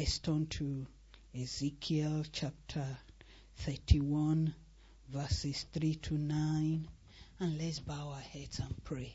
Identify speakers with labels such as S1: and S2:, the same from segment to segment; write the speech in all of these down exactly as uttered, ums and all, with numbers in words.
S1: Let's turn to Ezekiel chapter thirty-one, verses three to nine, and let's bow our heads and pray.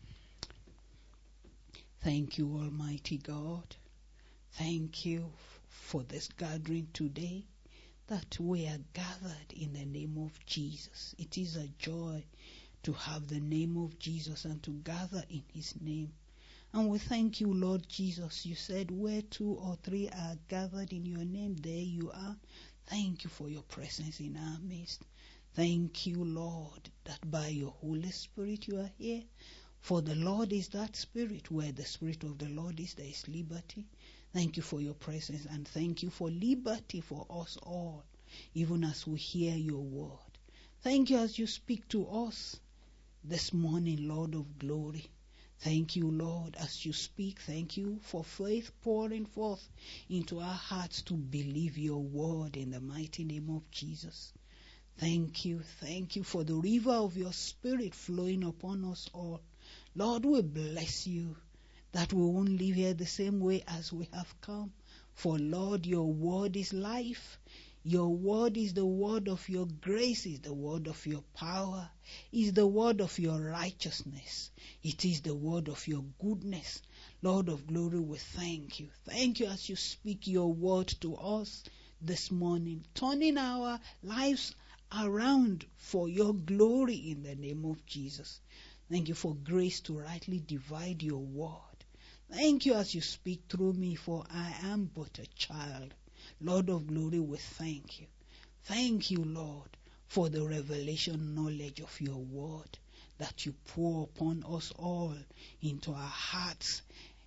S1: Thank you, Almighty God. Thank you for this gathering today, that we are gathered in the name of Jesus. It is a joy to have the name of Jesus and to gather in his name. And we thank you, Lord Jesus. You said where two or three are gathered in your name, there you are. Thank you for your presence in our midst. Thank you, Lord, that by your Holy Spirit you are here. For the Lord is that Spirit. Where the Spirit of the Lord is, there is liberty. Thank you for your presence, and thank you for liberty for us all, even as we hear your word. Thank you as you speak to us this morning, Lord of glory. Thank you, Lord, as you speak. Thank you for faith pouring forth into our hearts to believe your word in the mighty name of Jesus. Thank you. Thank you for the river of your Spirit flowing upon us all. Lord, we bless you that we won't live here the same way as we have come. For, Lord, your word is life. Your word is the word of your grace, is the word of your power, is the word of your righteousness. It is the word of your goodness. Lord of glory, we thank you. Thank you as you speak your word to us this morning, turning our lives around for your glory in the name of Jesus. Thank you for grace to rightly divide your word. Thank you as you speak through me, for I am but a child. Lord of glory, we thank you. Thank you, Lord, for the revelation knowledge of your word that you pour upon us all into our hearts,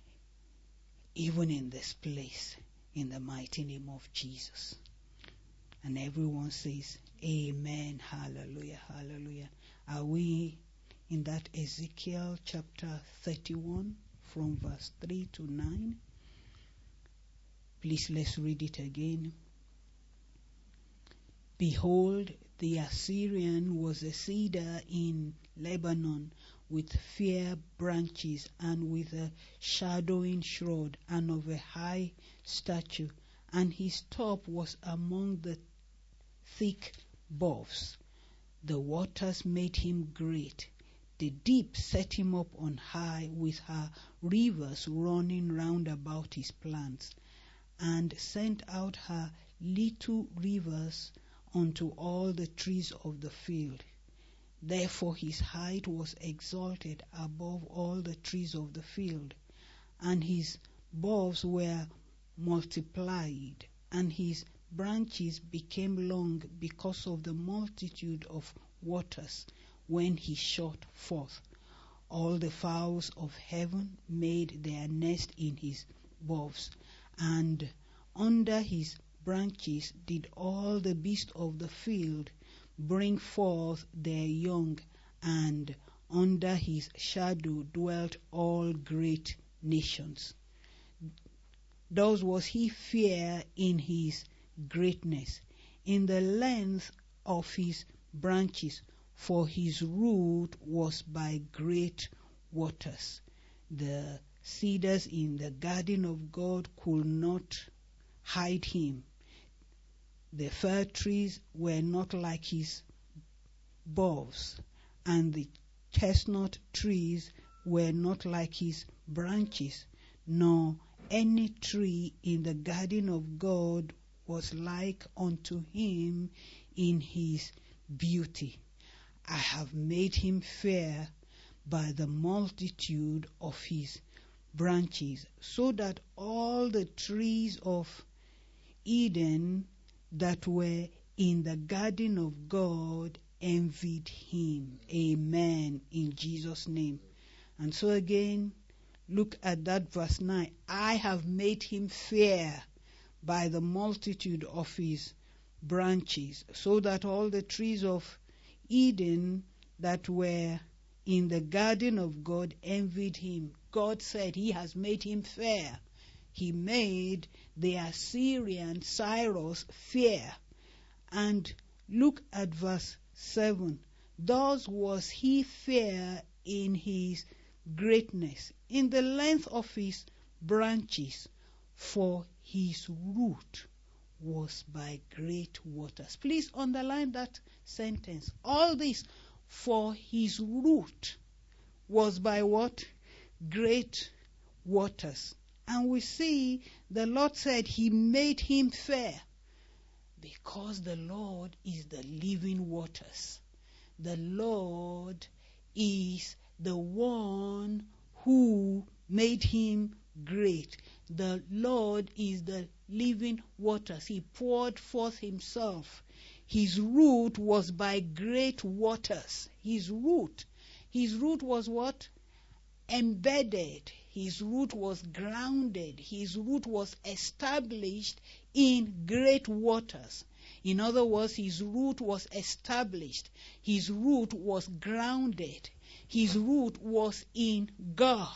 S1: even in this place, in the mighty name of Jesus. And everyone says, Amen, hallelujah, hallelujah. Are we in that Ezekiel chapter thirty-one from verse three to nine? Please, let's read it again. Behold, the Assyrian was a cedar in Lebanon, with fair branches and with a shadowing shrub, and of a high stature, and his top was among the thick boughs. The waters made him great. The deep set him up on high, with her rivers running round about his plants, and sent out her little rivers unto all the trees of the field. Therefore his height was exalted above all the trees of the field, and his boughs were multiplied, and his branches became long because of the multitude of waters when he shot forth. All the fowls of heaven made their nest in his boughs, and under his branches did all the beasts of the field bring forth their young, and under his shadow dwelt all great nations. Thus was he fair in his greatness, in the length of his branches, for his root was by great waters. The cedars in the garden of God could not hide him. The fir trees were not like his boughs, and the chestnut trees were not like his branches, nor any tree in the garden of God was like unto him in his beauty. I have made him fair by the multitude of his branches, so that all the trees of Eden that were in the garden of God envied him. Amen, in Jesus' name. And so again, look at that verse nine. I have made him fair by the multitude of his branches, so that all the trees of Eden that were in the garden of God envied him. God said he has made him fair. He made the Assyrian Cyrus fair. And look at verse seven. Thus was he fair in his greatness, in the length of his branches, for his root was by great waters. Please underline that sentence. All this, for his root was by what? Great waters. And we see the Lord said he made him fair because the Lord is the living waters. The Lord is the one who made him great. The Lord is the living waters. He poured forth himself. His root was by great waters. His root. His root was what? Embedded. His root was grounded. His root was established in great waters. In other words, his root was established. His root was grounded. His root was in God.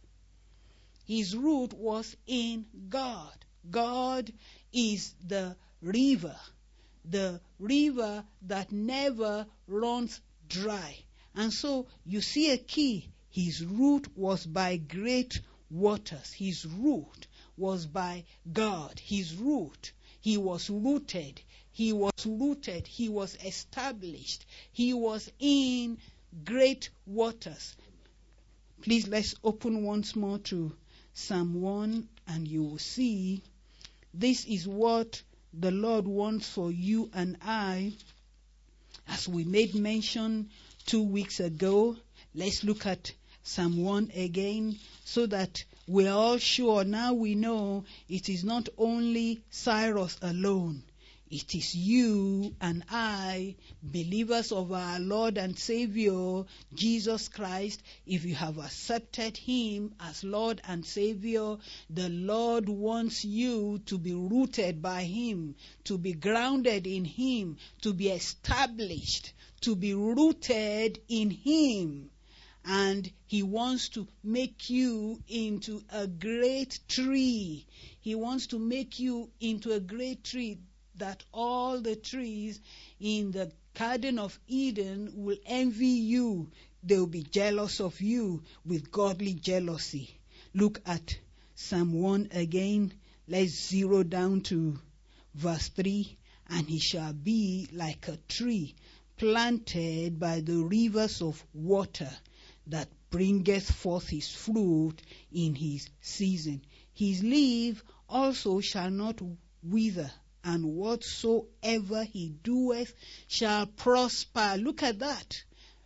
S1: His root was in God. God is the river, the river that never runs dry. And so you see a key. His root was by great waters. His root was by God. His root, he was rooted. He was rooted. He was established. He was in great waters. Please, let's open once more to Psalm one, and you will see this is what the Lord wants for you and I. As we made mention two weeks ago, let's look at Psalm one again so that we're all sure. Now we know it is not only Cyrus alone. It is you and I, believers of our Lord and Savior, Jesus Christ. If you have accepted him as Lord and Savior, the Lord wants you to be rooted by him, to be grounded in him, to be established, to be rooted in him. And he wants to make you into a great tree. He wants to make you into a great tree that all the trees in the Garden of Eden will envy you. They will be jealous of you with godly jealousy. Look at Psalm one again. Let's zero down to verse three. And he shall be like a tree planted by the rivers of water, that bringeth forth his fruit in his season. His leaf also shall not wither, and whatsoever he doeth shall prosper. Look at that.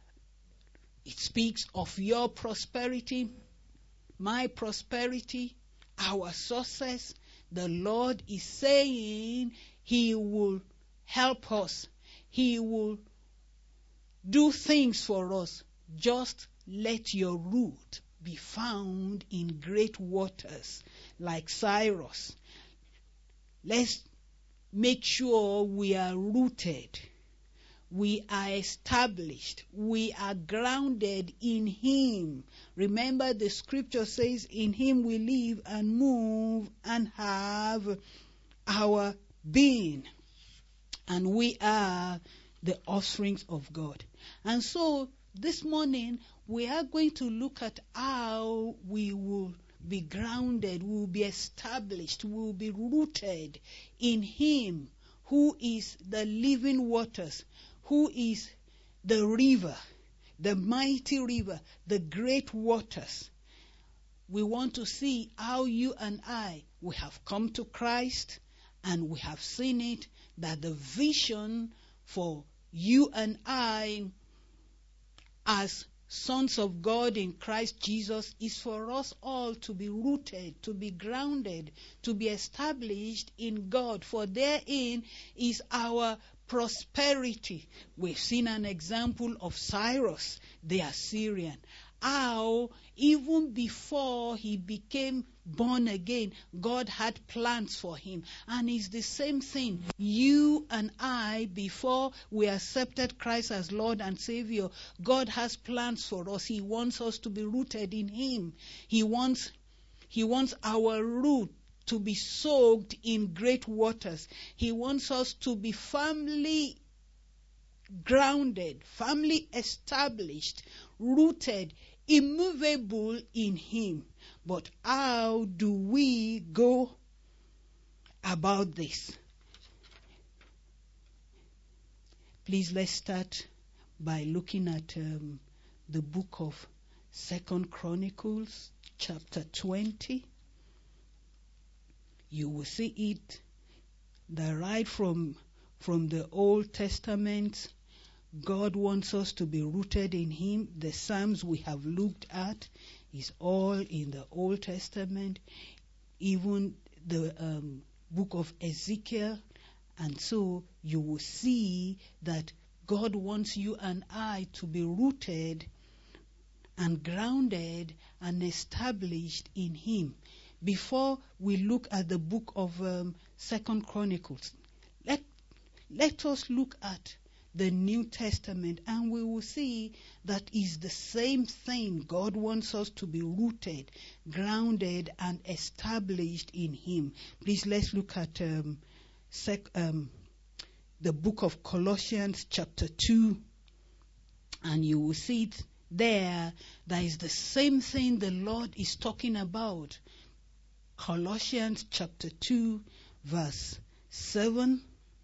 S1: It speaks of your prosperity, my prosperity, our success. The Lord is saying he will help us. He will do things for us. Just let your root be found in great waters like Cyrus. Let's make sure we are rooted, we are established, we are grounded in him. Remember, the scripture says, in him we live and move and have our being. And we are the offspring of God. And so this morning we are going to look at how we will be grounded, we will be established, we will be rooted in him who is the living waters, who is the river, the mighty river, the great waters. We want to see how you and I, we have come to Christ and we have seen it, that the vision for you and I as sons of God in Christ Jesus is for us all to be rooted, to be grounded, to be established in God. For therein is our prosperity. We've seen an example of Cyrus, the Assyrian. How even before he became born again, God had plans for him. And it's the same thing. You and I, before we accepted Christ as Lord and Savior, God has plans for us. He wants us to be rooted in him. He wants, he wants our root to be soaked in great waters. He wants us to be firmly grounded, firmly established, rooted, immovable in him. But how do we go about this. Please let's start by looking at um, the book of Second Chronicles, chapter twenty. You will see it that right from from the Old Testament, God wants us to be rooted in Him. The Psalms we have looked at is all in the Old Testament, even the um, book of Ezekiel. And so you will see that God wants you and I to be rooted and grounded and established in Him. Before we look at the book of um, Second Chronicles, let, let us look at the New Testament, and we will see that is the same thing. God wants us to be rooted, grounded, and established in Him. Please let's look at um, sec, um, the book of Colossians chapter two, and you will see it there. That is the same thing the Lord is talking about. Colossians chapter two, verse seven.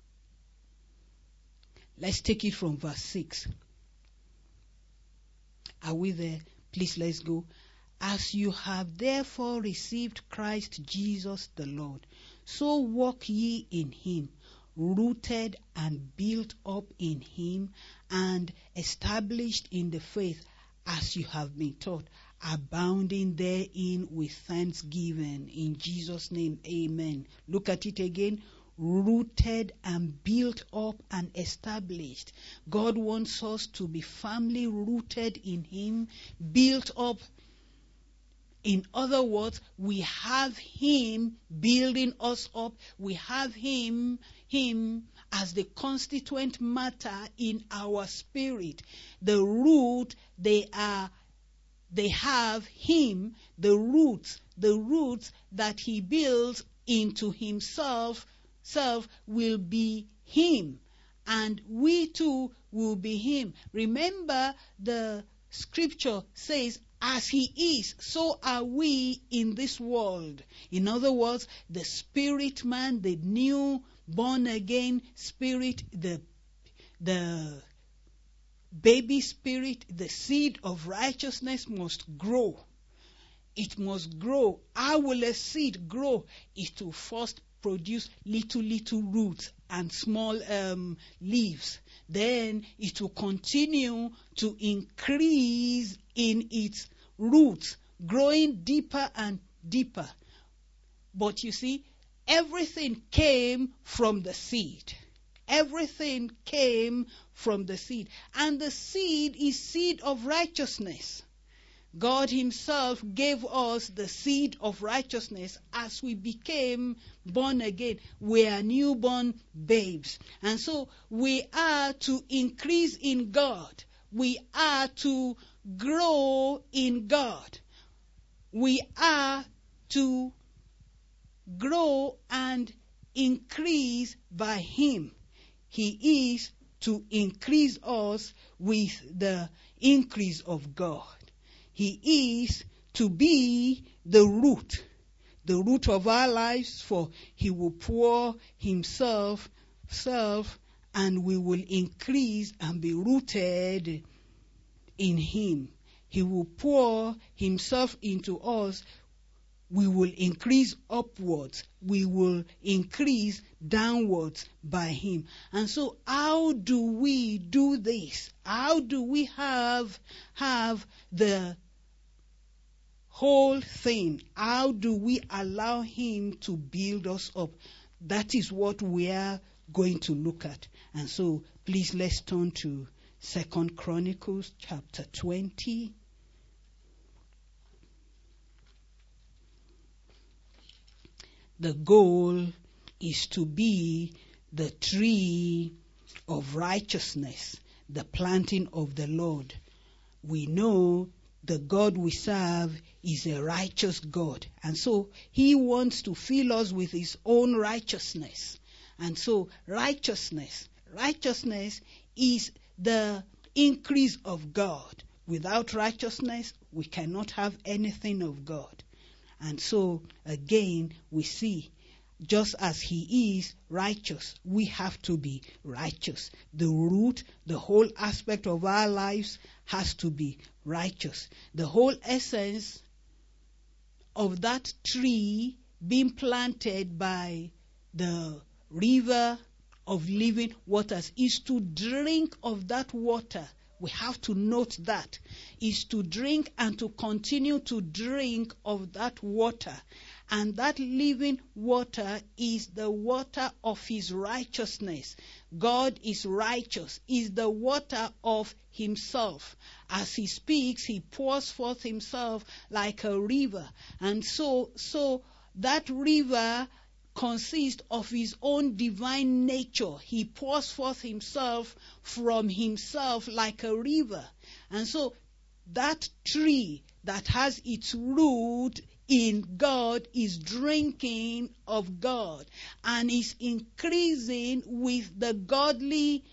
S1: Let's take it from verse six. Are we there? Please let's go. As you have therefore received Christ Jesus the Lord, so walk ye in Him, rooted and built up in Him, and established in the faith as you have been taught, abounding therein with thanksgiving. In Jesus' name, amen. Look at it again. Rooted and built up and established. God wants us to be firmly rooted in Him, built up. In other words, we have Him building us up. We have Him, Him as the constituent matter in our spirit. The root, they are, they have Him, the roots, the roots that He builds into Himself, self will be Him, and we too will be Him. Remember, the scripture says, as He is, so are we in this world. In other words, the spirit man, the new born again spirit, the the baby spirit, the seed of righteousness must grow. It must grow. How will a seed grow? It will first produce little, little roots and small um, leaves. Then it will continue to increase in its roots, growing deeper and deeper. But you see, everything came from the seed. Everything came from the seed. And the seed is seed of righteousness. God Himself gave us the seed of righteousness as we became born again. We are newborn babes. And so we are to increase in God. We are to grow in God. We are to grow and increase by Him. He is to increase us with the increase of God. He is to be the root, the root of our lives, for He will pour Himself, self, and we will increase and be rooted in Him. He will pour Himself into us. We will increase upwards. We will increase downwards by Him. And so how do we do this? How do we have, have the whole thing? How do we allow Him to build us up? That is what we are going to look at. And so please let's turn to Second Chronicles chapter twenty. The goal is to be the tree of righteousness, the planting of the Lord. We know the God we serve is a righteous God. And so He wants to fill us with His own righteousness. And so righteousness, righteousness is the increase of God. Without righteousness, we cannot have anything of God. And so, again, we see just as he is righteous, we have to be righteous. The root, the whole aspect of our lives has to be righteous. The whole essence of that tree being planted by the river of living waters is to drink of that water. We have to note that, is to drink and to continue to drink of that water. And that living water is the water of his righteousness. God is righteous, is the water of himself. As he speaks, he pours forth himself like a river. And so, so that river consists of his own divine nature. He pours forth himself from himself like a river. And so that tree that has its root in God is drinking of God and is increasing with the godly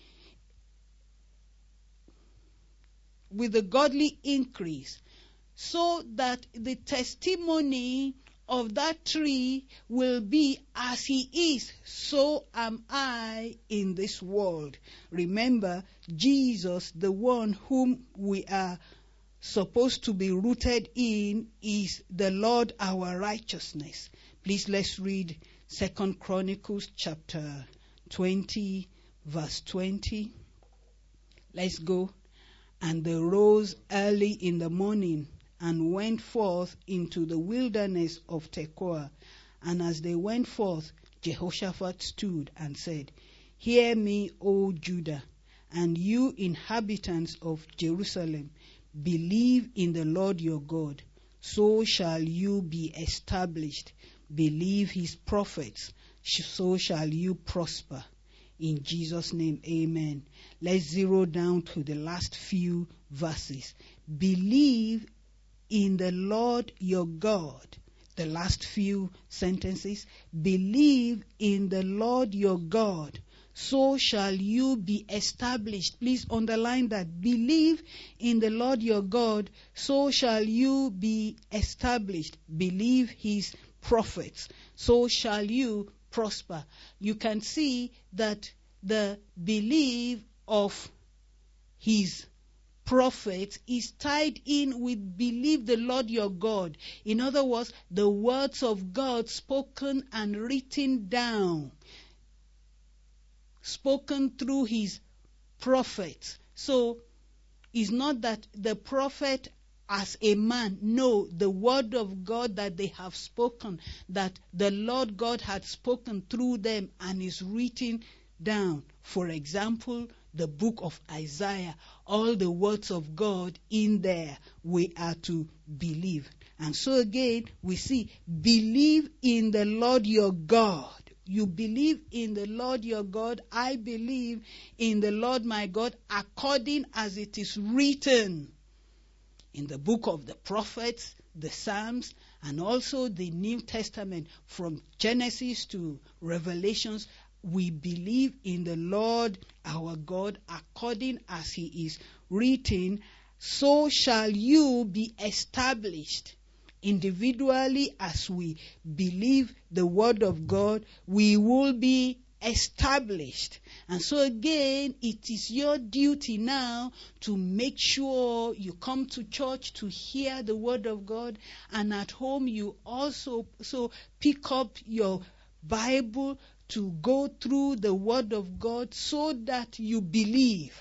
S1: with the godly increase, so that the testimony of that tree will be, as he is, so am I in this world. Remember, Jesus, the one whom we are supposed to be rooted in, is the Lord our righteousness. Please, let's read Second Chronicles chapter twenty, verse twenty. Let's go. And they rose early in the morning and went forth into the wilderness of Tekoa. And as they went forth, Jehoshaphat stood and said, Hear me, O Judah, and you inhabitants of Jerusalem, believe in the Lord your God, so shall you be established. Believe his prophets, so shall you prosper. In Jesus' name, amen. Let's zero down to the last few verses. Believe in the Lord your God. The last few sentences. Believe in the Lord your God, so shall you be established. Please underline that. Believe in the Lord your God, so shall you be established. Believe his prophets, so shall you prosper. You can see that the belief of his prophets is tied in with believe the Lord your God. In other words, the words of God spoken and written down, spoken through his prophets. So it's not that the prophet as a man, no, the word of God that they have spoken, that the Lord God had spoken through them and is written down. For example, the book of Isaiah, all the words of God in there, we are to believe. And so again, we see, believe in the Lord your God. You believe in the Lord your God. I believe in the Lord my God, according as it is written in the book of the prophets, the Psalms, and also the New Testament, from Genesis to Revelations. We believe in the Lord our God according as he is written, so shall you be established. Individually, as we believe the word of God, we will be established. And so again, it is your duty now to make sure you come to church to hear the word of God, and at home you also so pick up your Bible to go through the word of God so that you believe.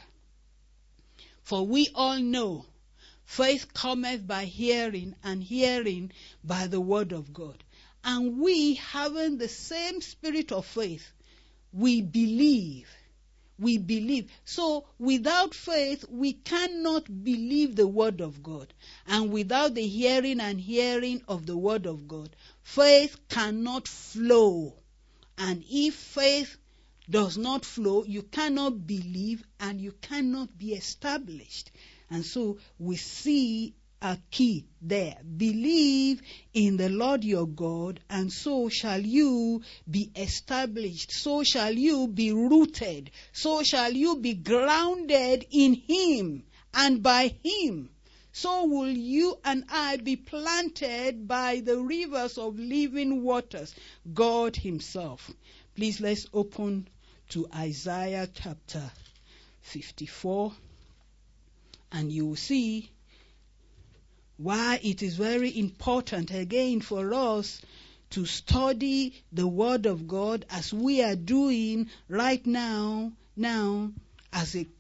S1: For we all know faith cometh by hearing, and hearing by the word of God. And we, having the same spirit of faith, we believe. We believe. So without faith, we cannot believe the word of God. And without the hearing and hearing of the word of God, faith cannot flow. And if faith does not flow, you cannot believe and you cannot be established. And so we see a key there. Believe in the Lord your God, and so shall you be established. So shall you be rooted. So shall you be grounded in him and by him. so will you and I be planted by the rivers of living waters, God himself. Please, let's open to Isaiah chapter fifty-four, and you will see why it is very important again for us to study the Word of God as we are doing right now. Now, as a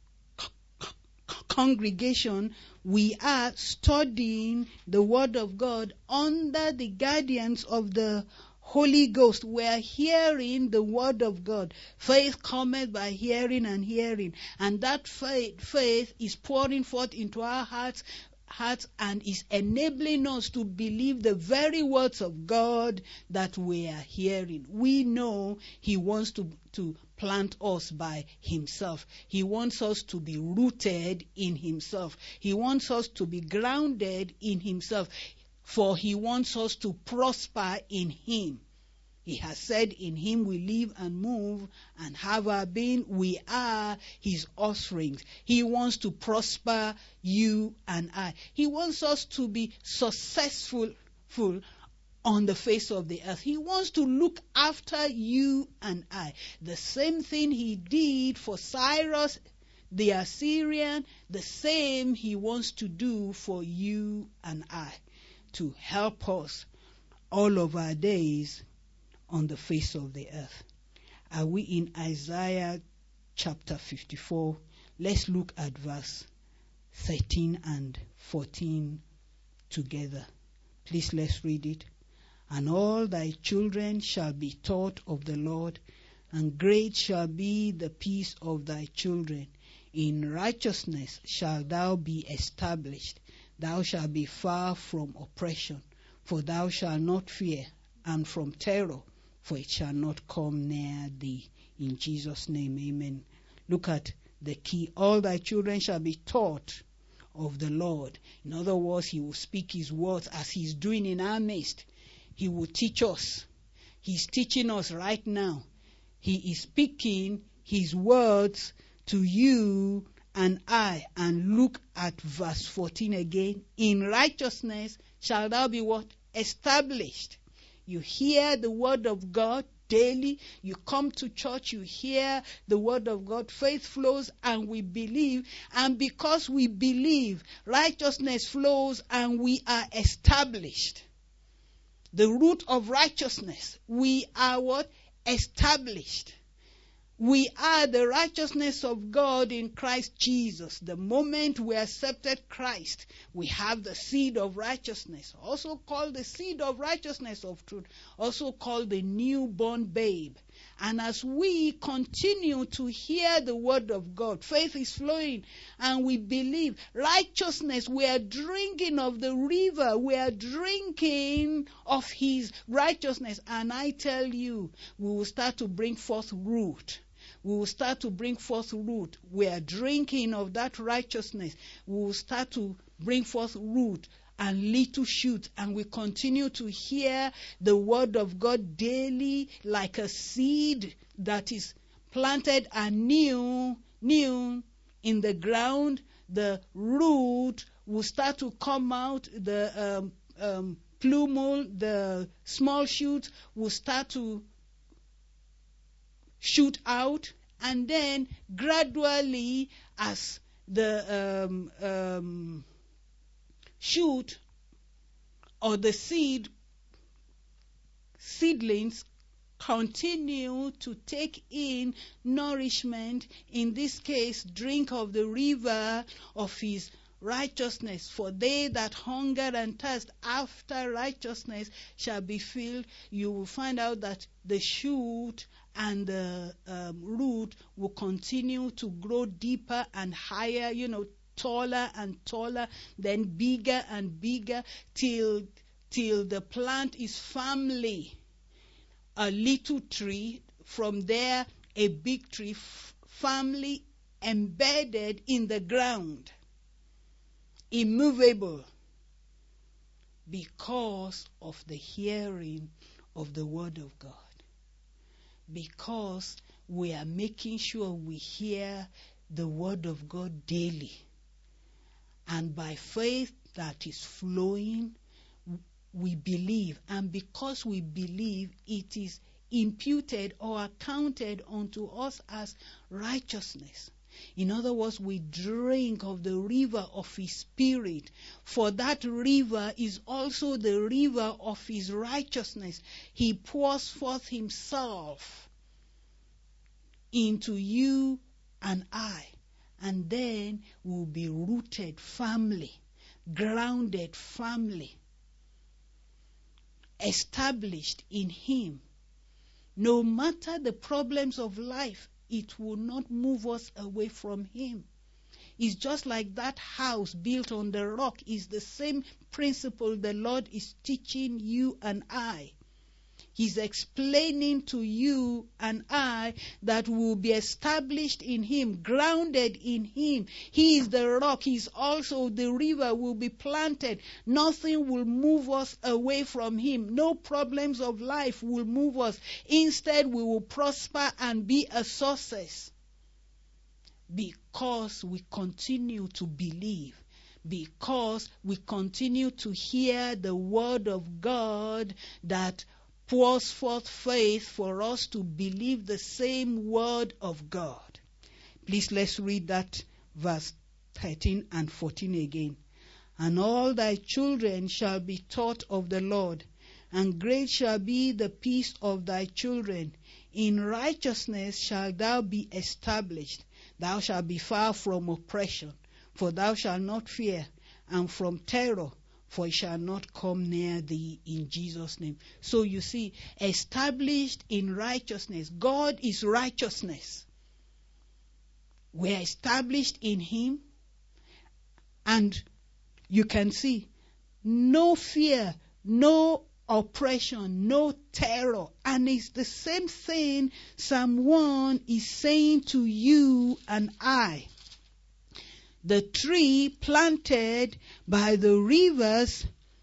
S1: congregation, we are studying the Word of God under the guidance of the Holy Ghost. We are hearing the Word of God. Faith cometh by hearing and hearing. And that faith, faith is pouring forth into our hearts, hearts and is enabling us to believe the very words of God that we are hearing. We know He wants to, to plant us by Himself. He wants us to be rooted in Himself. He wants us to be grounded in Himself. For He wants us to prosper in Him. He has said, in Him we live and move and have our being. We are His offspring. He wants to prosper you and I. He wants us to be successful full on the face of the earth. He wants to look after you and I. The same thing He did for Cyrus the Assyrian, the same He wants to do for you and I, to help us all of our days on the face of the earth. Are we in Isaiah chapter fifty-four? Let's look at verse thirteen and fourteen together. Please, let's read it. And all thy children shall be taught of the Lord, and great shall be the peace of thy children. In righteousness shalt thou be established. Thou shalt be far from oppression, for thou shalt not fear, and from terror, for it shall not come near thee. In Jesus' name, amen. Look at the key. All thy children shall be taught of the Lord. In other words, He will speak His words as He's doing in our midst. He will teach us. He's teaching us right now. He is speaking His words to you and I. And look at verse fourteen again. In righteousness shall thou be what? Established. You hear the word of God daily. You come to church, you hear the word of God. Faith flows and we believe. And because we believe, righteousness flows and we are established. The root of righteousness. We are what? Established. We are the righteousness of God in Christ Jesus. The moment we accepted Christ, we have the seed of righteousness, also called the seed of righteousness of truth, also called the newborn babe. And as we continue to hear the word of God, faith is flowing and we believe. Righteousness, we are drinking of the river. We are drinking of His righteousness. And I tell you, we will start to bring forth root. We will start to bring forth root. We are drinking of that righteousness. We will start to bring forth root and little shoot, and we continue to hear the word of God daily like a seed that is planted anew, new in the ground. The root will start to come out. The um, um, plumule, the small shoot will start to shoot out, and then gradually, as the um, um, shoot or the seed seedlings continue to take in nourishment, in this case, drink of the river of His righteousness. For they that hunger and thirst after righteousness shall be filled. You will find out that the shoot and the um, root will continue to grow deeper and higher, you know, taller and taller, then bigger and bigger, till till the plant is firmly a little tree. From there, a big tree, f- firmly embedded in the ground, immovable, because of the hearing of the word of God. Because we are making sure we hear the word of God daily. And by faith, that is flowing, we believe. And because we believe, it is imputed or accounted unto us as righteousness. In other words, we drink of the river of His Spirit, for that river is also the river of His righteousness. He pours forth Himself into you and I, and then we'll be rooted firmly, grounded firmly, established in Him. No matter the problems of life, it will not move us away from Him. It's just like that house built on the rock. Is the same principle the Lord is teaching you and I. He's explaining to you and I that we'll be established in Him, grounded in Him. He is the rock. He's also the river. Will be planted. Nothing will move us away from Him. No problems of life will move us. Instead, we will prosper and be a success because we continue to believe. Because we continue to hear the word of God that pours forth faith for us to believe the same word of God. Please, let's read that verse thirteen and fourteen again. And all thy children shall be taught of the Lord, and great shall be the peace of thy children. In righteousness shalt thou be established. Thou shalt be far from oppression, for thou shalt not fear, and from terror, for it shall not come near thee, in Jesus' name. So you see, established in righteousness. God is righteousness. We are established in Him. And you can see, no fear, no oppression, no terror. And it's the same thing Psalm one is saying to you and I. The tree planted by the rivers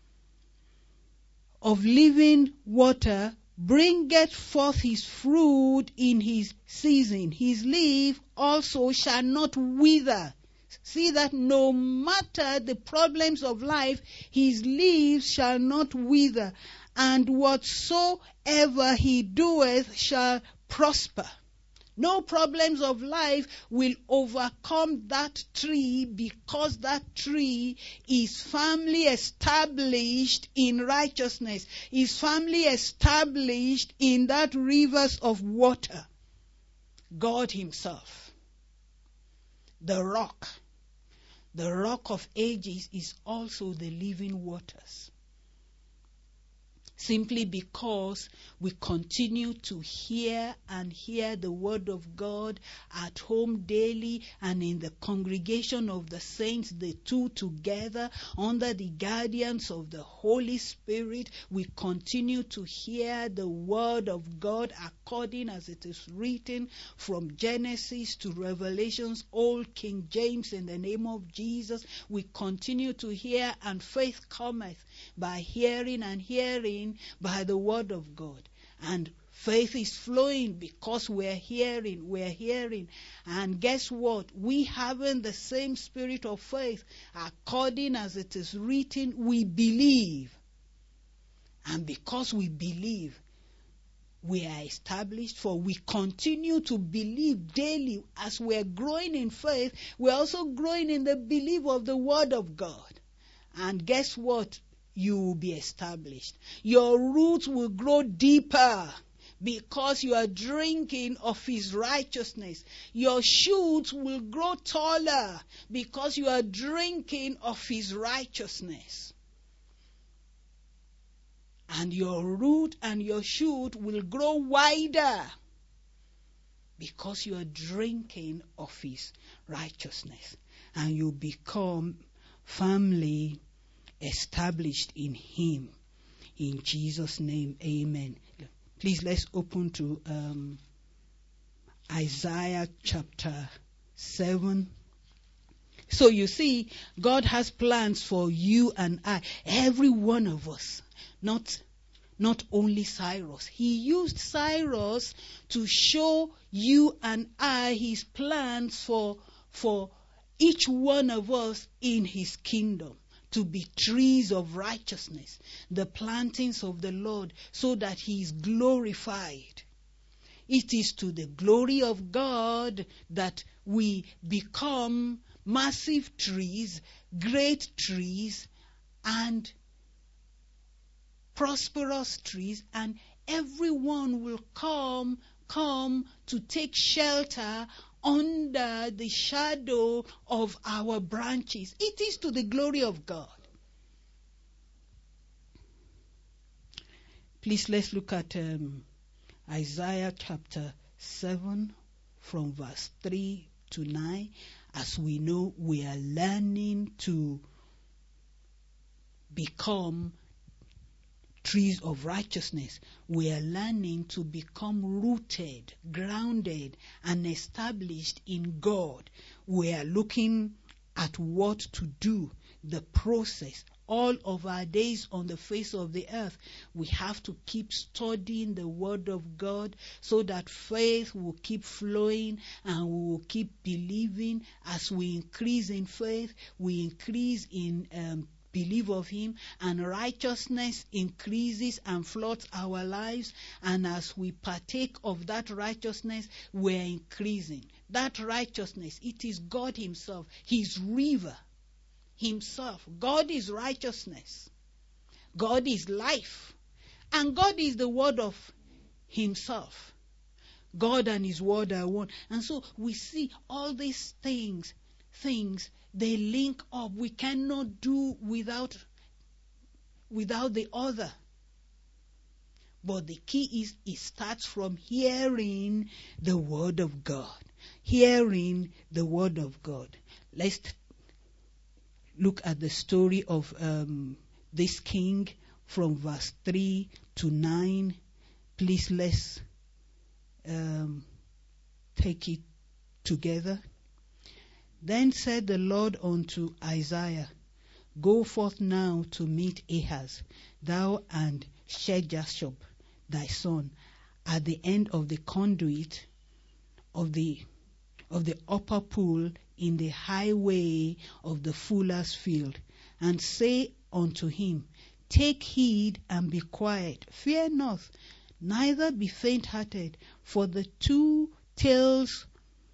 S1: of living water bringeth forth his fruit in his season. His leaf also shall not wither. See that no matter the problems of life, his leaves shall not wither. And whatsoever he doeth shall prosper. No problems of life will overcome that tree because that tree is firmly established in righteousness, is firmly established in that rivers of water. God Himself, the rock, the rock of ages, is also the living waters. Simply because we continue to hear and hear the word of God at home daily and in the congregation of the saints, the two together, under the guidance of the Holy Spirit, we continue to hear the word of God according as it is written from Genesis to Revelations, Old King James, in the name of Jesus. We continue to hear, and faith cometh by hearing, and hearing by the word of God. And faith is flowing because we're hearing, we're hearing. And guess what? We having the same spirit of faith, according as it is written, we believe. And because we believe, we are established, for we continue to believe daily. As we're growing in faith, we're also growing in the belief of the word of God. And guess what? You will be established. Your roots will grow deeper because you are drinking of His righteousness. Your shoots will grow taller because you are drinking of His righteousness. And your root and your shoot will grow wider because you are drinking of His righteousness. And you become firmly established in Him. In Jesus' name, amen. Please, let's open to um, Isaiah chapter seven. So you see, God has plans for you and I, every one of us, not not only Cyrus. He used Cyrus to show you and I His plans for for each one of us in His kingdom. to be trees of righteousness, the plantings of the Lord, so that he is glorified. It is to the glory of God that we become massive trees, great trees, and prosperous trees, and everyone will come, come to take shelter under the shadow of our branches. It is to the glory of God. Please, let's look at um, Isaiah chapter seven from verse three to nine. As we know, we are learning to become trees of righteousness. We are learning to become rooted, grounded, and established in God. We are looking at what to do, the process. All of our days on the face of the earth, we have to keep studying the Word of God so that faith will keep flowing and we will keep believing. As we increase in faith, we increase in um, believe of him, and righteousness increases and floods our lives, and as we partake of that righteousness, we're increasing. That righteousness, it is God himself, his river himself. God is righteousness. God is life. And God is the word of himself. God and his word are one. And so we see all these things, things, they link up. We cannot do without, without the other. But the key is it starts from hearing the word of God. Hearing the word of God. Let's look at the story of um, this king from verse three to nine. Please, let's um, take it together. Then said the Lord unto Isaiah, Go forth now to meet Ahaz, thou and Shejashub, thy son, at the end of the conduit of the of the upper pool in the highway of the fuller's field, and say unto him, Take heed and be quiet, fear not, neither be faint-hearted, for the two tails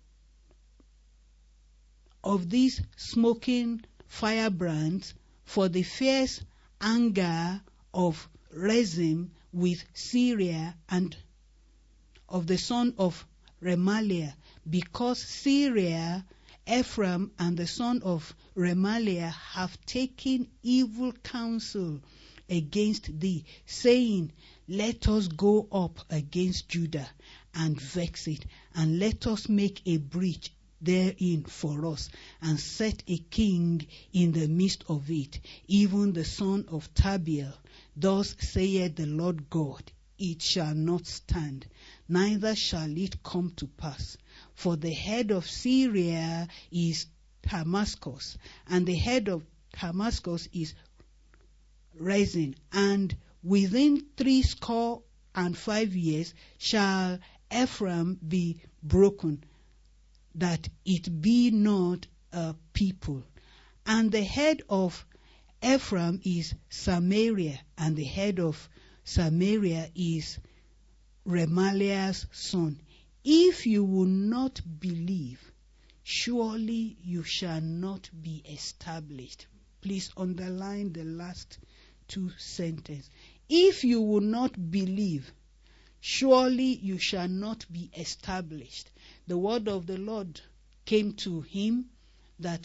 S1: of these smoking firebrands, for the fierce anger of Rezin with Syria and of the son of Remaliah, because Syria, Ephraim, and the son of Remaliah have taken evil counsel against thee, saying, Let us go up against Judah and vex it, and let us make a breach therein for us, and set a king in the midst of it, even the son of Tabiel. Thus saith the Lord God, It shall not stand, neither shall it come to pass. For the head of Syria is Damascus, and the head of Damascus is Rezin, and within threescore and five years shall Ephraim be broken, that it be not a people. And the head of Ephraim is Samaria, and the head of Samaria is Remaliah's son. If you will not believe, surely you shall not be established. Please underline the last two sentences. If you will not believe, surely you shall not be established. The word of the Lord came to him that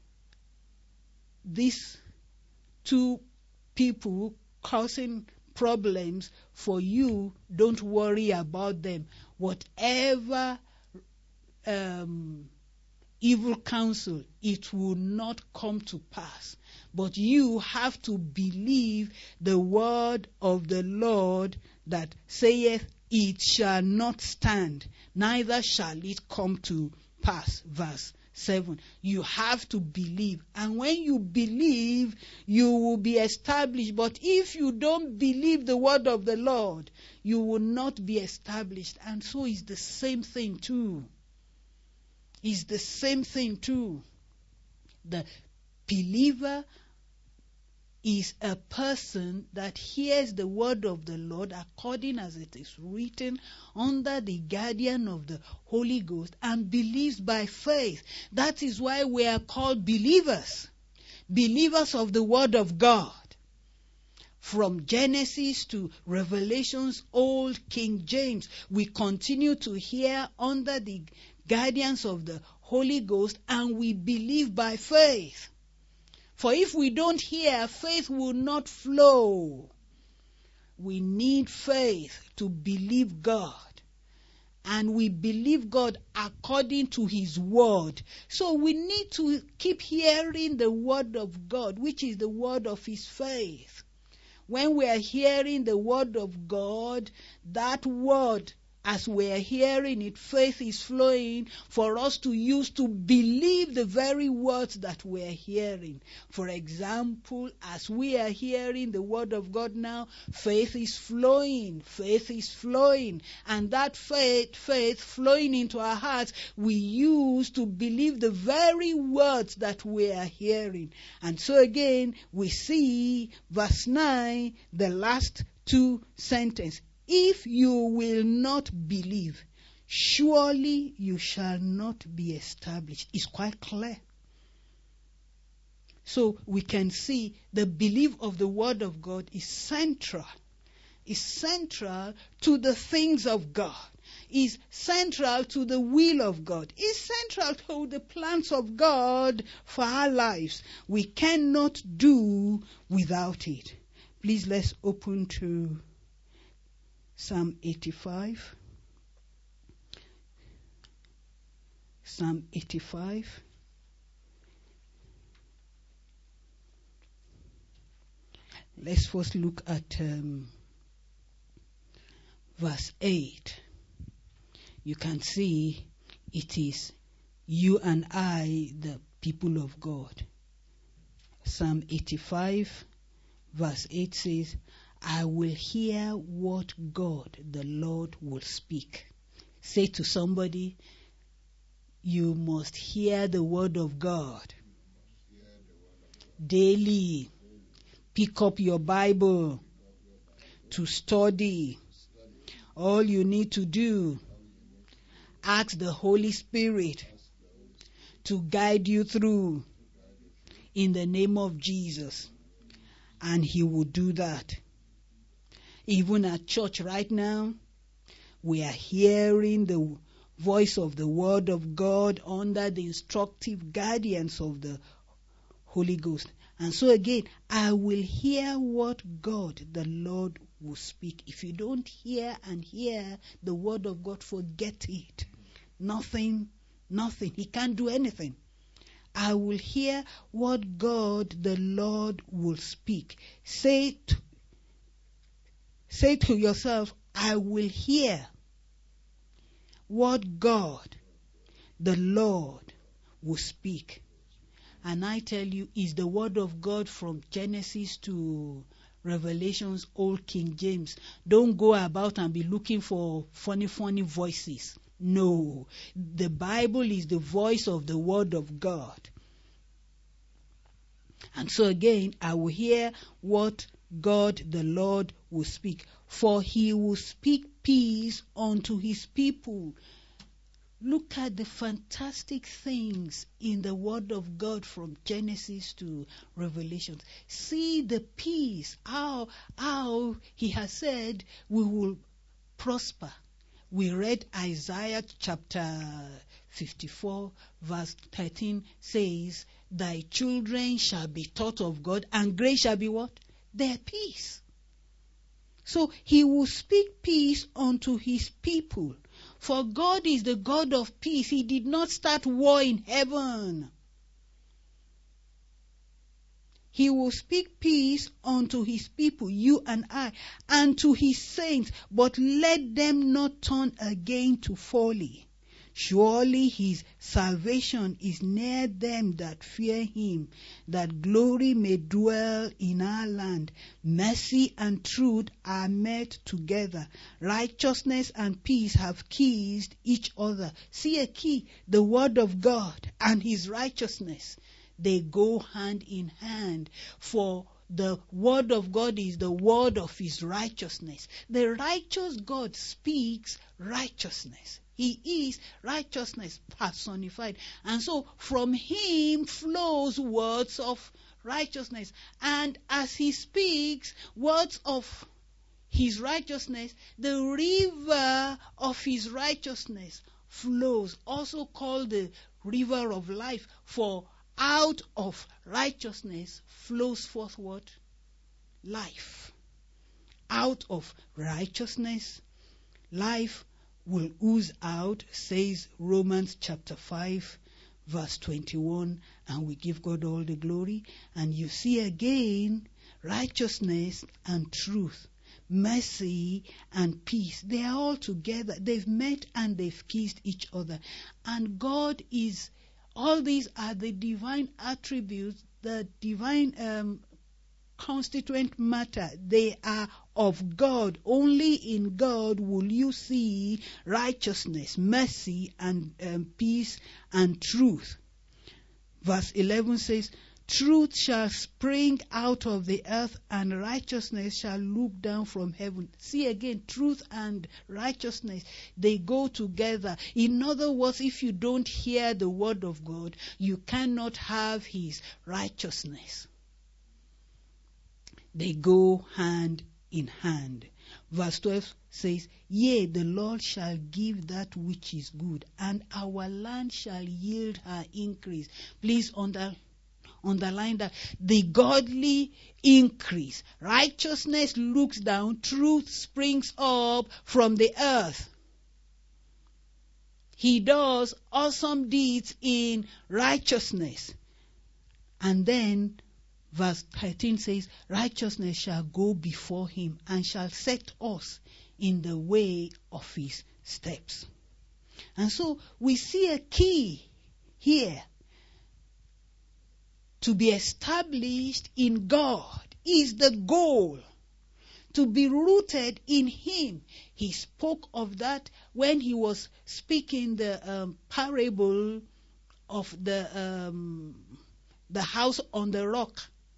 S1: these two people causing problems for you, don't worry about them. Whatever um, evil counsel, it will not come to pass. But you have to believe the word of the Lord that saith, It shall not stand, neither shall it come to pass. Verse seven. You have to believe. And when you believe, you will be established. But if you don't believe the word of the Lord, you will not be established. And so it's the same thing too. It's the same thing too. The believer is a person that hears the word of the Lord according as it is written under the guardian of the Holy Ghost and believes by faith. That is why we are called believers. Believers of the word of God. From Genesis to Revelations, Old King James, we continue to hear under the guidance of the Holy Ghost and we believe by faith. For if we don't hear, faith will not flow. We need faith to believe God. And we believe God according to His word. So we need to keep hearing the word of God, which is the word of His faith. When we are hearing the word of God, that word, as we are hearing it, faith is flowing for us to use to believe the very words that we are hearing. For example, as we are hearing the word of God now, faith is flowing, faith is flowing. And that faith, faith flowing into our hearts, we use to believe the very words that we are hearing. And so again, we see verse nine, the last two sentences. If you will not believe, surely you shall not be established. It's quite clear. So we can see the belief of the word of God is central. Is central to the things of God. Is central to the will of God. Is central to the plans of God for our lives. We cannot do without it. Please let's open to Psalm eighty-five. Psalm eighty-five. Let's first look at um, verse eight. You can see it is you and I, the people of God. Psalm eighty-five, verse eight says, I will hear what God, the Lord, will speak. Say to somebody, you must hear the word of God. Daily. Pick up your Bible to study. All you need to do, ask the Holy Spirit to guide you through in the name of Jesus. And He will do that. Even at church right now, we are hearing the voice of the word of God under the instructive guidance of the Holy Ghost. And so again, I will hear what God, the Lord, will speak. If you don't hear and hear the word of God, forget it. Nothing, nothing. He can't do anything. I will hear what God, the Lord, will speak. Say to Say to yourself, I will hear what God, the Lord, will speak. And I tell you, is the word of God from Genesis to Revelations, Old King James. Don't go about and be looking for funny, funny voices. No. The Bible is the voice of the word of God. And so again, I will hear what God the Lord will speak, for He will speak peace unto His people. Look at the fantastic things in the word of God from Genesis to Revelation. See the peace, how, how He has said we will prosper. We read Isaiah chapter fifty-four, verse thirteen says, thy children shall be taught of God, and great shall be what? Their peace. So He will speak peace unto His people. For God is the God of peace. He did not start war in heaven. He will speak peace unto His people, you and I, and to His saints, but let them not turn again to folly. Surely His salvation is near them that fear Him, that glory may dwell in our land. Mercy and truth are met together. Righteousness and peace have kissed each other. See a key, the word of God and His righteousness. They go hand in hand. For the word of God is the word of his righteousness. The righteous God speaks righteousness. He is righteousness personified. And so from him flows words of righteousness. And as he speaks words of his righteousness, the river of his righteousness flows, also called the river of life. For out of righteousness flows forth what? Life. Out of righteousness, life will ooze out, says Romans chapter five, verse twenty-one, and we give God all the glory. And you see again, righteousness and truth, mercy and peace, they are all together. They've met and they've kissed each other. And God is, all these are the divine attributes, the divine um, constituent matter. They are of God. Only in God will you see righteousness, mercy, and um, peace and truth. Verse eleven says, truth shall spring out of the earth, and righteousness shall look down from heaven. See again, truth and righteousness, they go together. In other words, if you don't hear the word of God, you cannot have his righteousness. They go hand in hand. Verse twelve says, yea, the Lord shall give that which is good, and our land shall yield her increase. Please under, underline that. The godly increase. Righteousness looks down, truth springs up from the earth. He does awesome deeds in righteousness. And then verse thirteen says, righteousness shall go before him and shall set us in the way of his steps. And so we see a key here. To be established in God is the goal. To be rooted in him. He spoke of that when he was speaking the um, parable of the um, the house on the rock.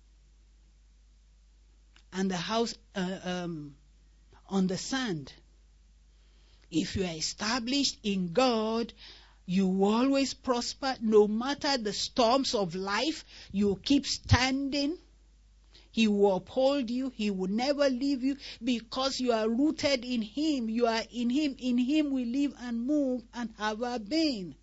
S1: And the house uh, um, on the sand. If you are established in God, you will always prosper. No matter the storms of life, you will keep standing. He will uphold you. He will never leave you because you are rooted in him. You are in him. In him we live and move and have our being.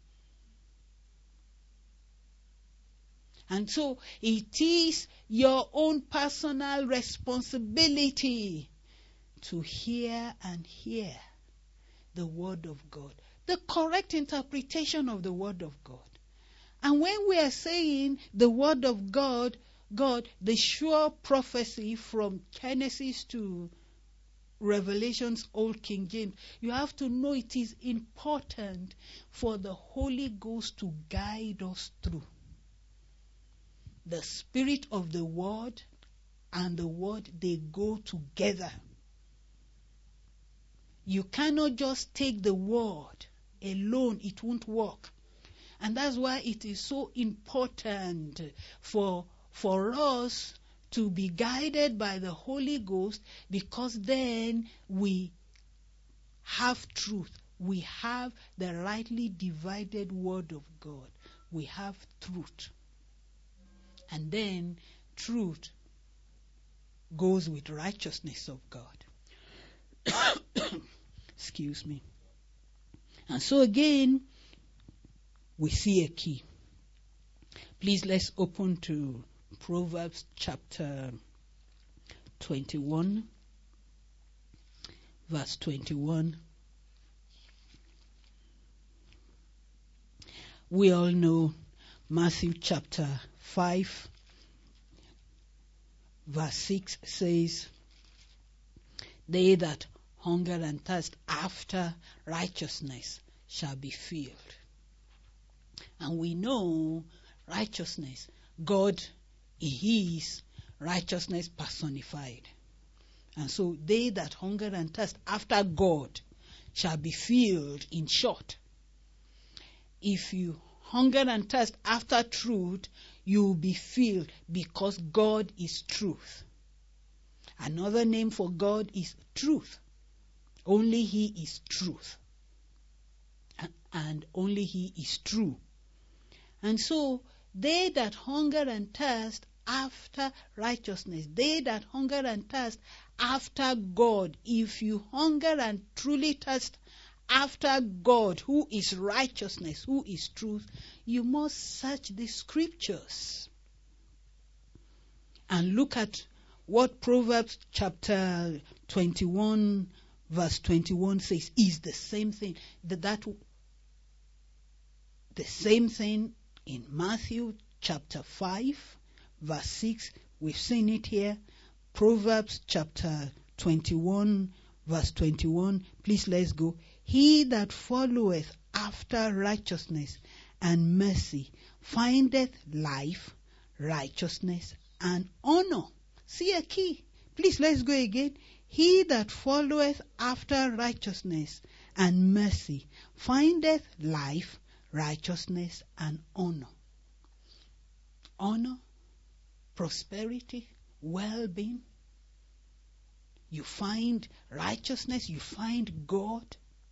S1: And so it is your own personal responsibility to hear and hear the word of God, the correct interpretation of the word of God. And when we are saying the word of God, God, the sure prophecy from Genesis to Revelations, Old King James, you have to know it is important for the Holy Ghost to guide us through. The spirit of the word and the word, they go together. You cannot just take the word alone, it won't work. And that's why it is so important for, for us to be guided by the Holy Ghost, because then we have truth. We have the rightly divided word of God. We have truth. And then truth goes with righteousness of God. Excuse me. And so again, we see a key. Please let's open to Proverbs chapter twenty-one, verse twenty-one. We all know Matthew chapter five, verse six says, they that hunger and thirst after righteousness shall be filled. And we know righteousness, God is righteousness personified. And so they that hunger and thirst after God shall be filled. In short, if you hunger and thirst after truth, you will be filled, because God is truth. Another name for God is truth. Only He is truth. And only He is true. And so, they that hunger and thirst after righteousness, they that hunger and thirst after God, if you hunger and truly thirst after God, who is righteousness, who is truth, you must search the scriptures and look at what Proverbs chapter twenty-one verse twenty-one says. Is the same thing. That, that the same thing in Matthew chapter five verse six. We've seen it here. Proverbs chapter twenty-one verse twenty-one. Please, let's go. He that followeth after righteousness and mercy findeth life, righteousness, and honor. See a key. Please, let's go again. He that followeth after righteousness and mercy findeth life, righteousness, and honor. Honor, prosperity, well-being. You find righteousness, you find God.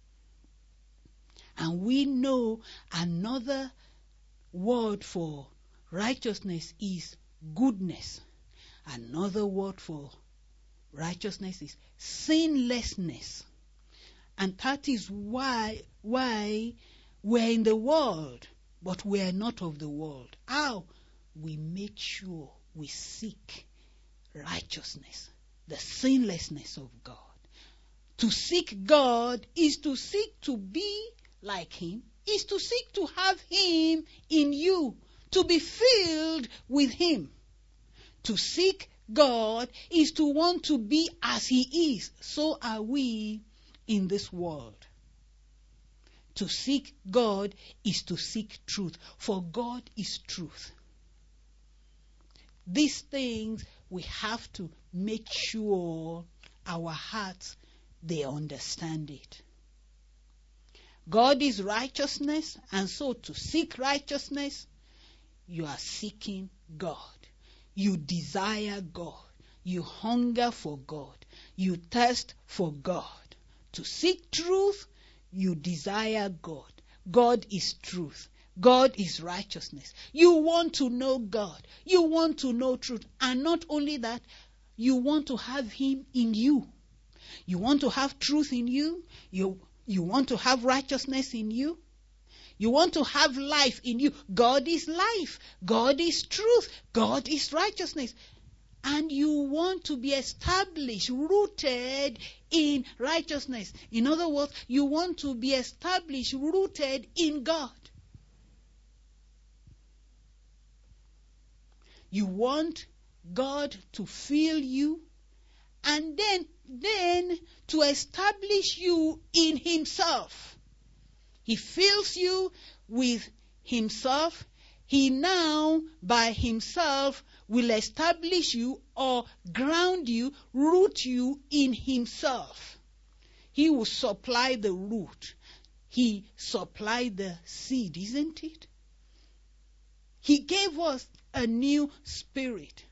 S1: And we know another word for righteousness is goodness. Another word for righteousness is sinlessness. And that is why, why we're in the world, but we are not of the world. How? We make sure we seek righteousness, the sinlessness of God. To seek God is to seek to be like Him, is to seek to have Him in you, to be filled with Him. To seek God is to want to be as He is. So are we in this world. To seek God is to seek truth, for God is truth. These things we have to make sure our hearts, they understand it. God is righteousness, and so to seek righteousness, you are seeking God. You desire God. You hunger for God. You thirst for God. To seek truth, you desire God. God is truth. God is righteousness. You want to know God. You want to know truth. And not only that, you want to have Him in you. You want to have truth in you. You, you want to have righteousness in you. You want to have life in you. God is life. God is truth. God is righteousness. And you want to be established, rooted in righteousness. In other words, you want to be established, rooted in God. You want God to fill you, and then, then to establish you in Himself. He fills you with Himself. He now, by Himself, will establish you or ground you, root you in Himself. He will supply the root. He supplied the seed, isn't it? He gave us a new spirit.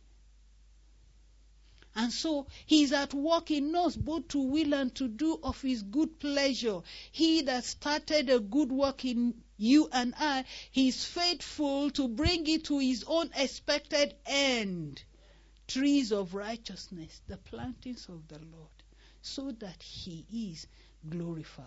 S1: And so He's at work in us both to will and to do of His good pleasure. He that started a good work in you and I, He is faithful to bring it to His own expected end. Trees of righteousness, the plantings of the Lord, so that He is glorified.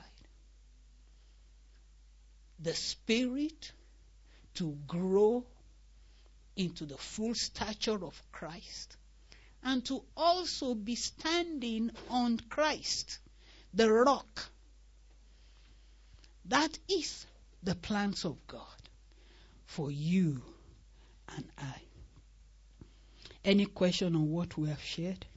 S1: The Spirit to grow into the full stature of Christ, and to also be standing on Christ, the rock. That is the plans of God for you and I. Any question on what we have shared?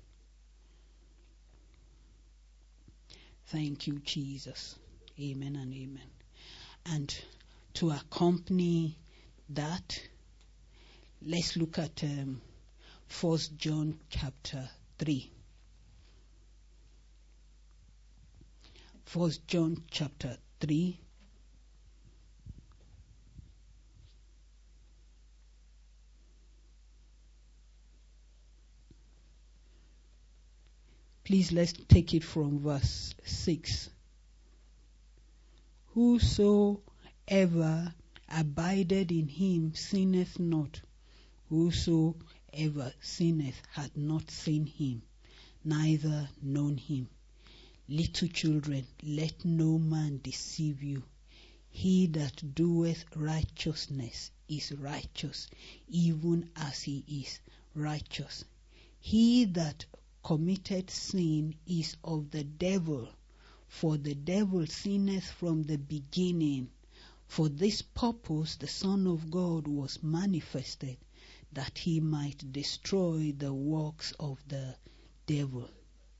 S1: Thank you, Jesus. Amen and amen. And to accompany that, let's look at um, First John chapter three. First John chapter three. Please let's take it from verse six. Whosoever abideth in him sinneth not. Whosoever sinneth hath not seen him, neither known him. Little children, let no man deceive you. He that doeth righteousness is righteous, even as he is righteous. He that committeth sin is of the devil, for the devil sinneth from the beginning. For this purpose the Son of God was manifested, that he might destroy the works of the devil.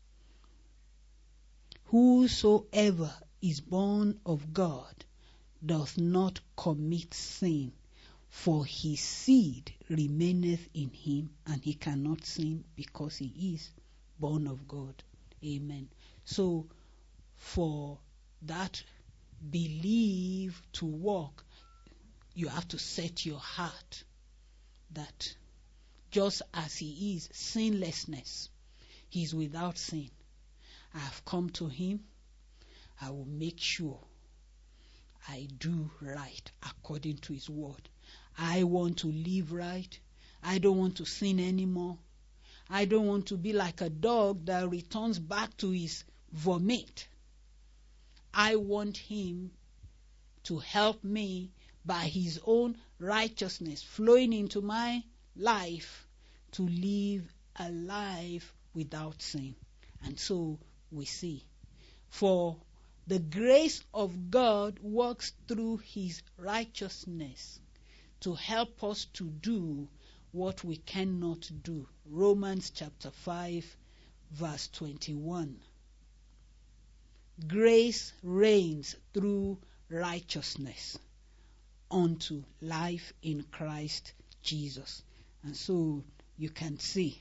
S1: Whosoever is born of God doth not commit sin, for his seed remaineth in him, and he cannot sin because he is born of God. Amen. So, for that belief to work, you have to set your heart that just as he is sinlessness, he is without sin. I have come to him. I will make sure I do right according to his word. I want to live right. I don't want to sin anymore. I don't want to be like a dog that returns back to his vomit. I want him to help me by his own righteousness flowing into my life to live a life without sin. And so we see, for the grace of God works through his righteousness to help us to do what we cannot do. Romans chapter five, verse twenty-one. Grace reigns through righteousness unto life in Christ Jesus. And so you can see,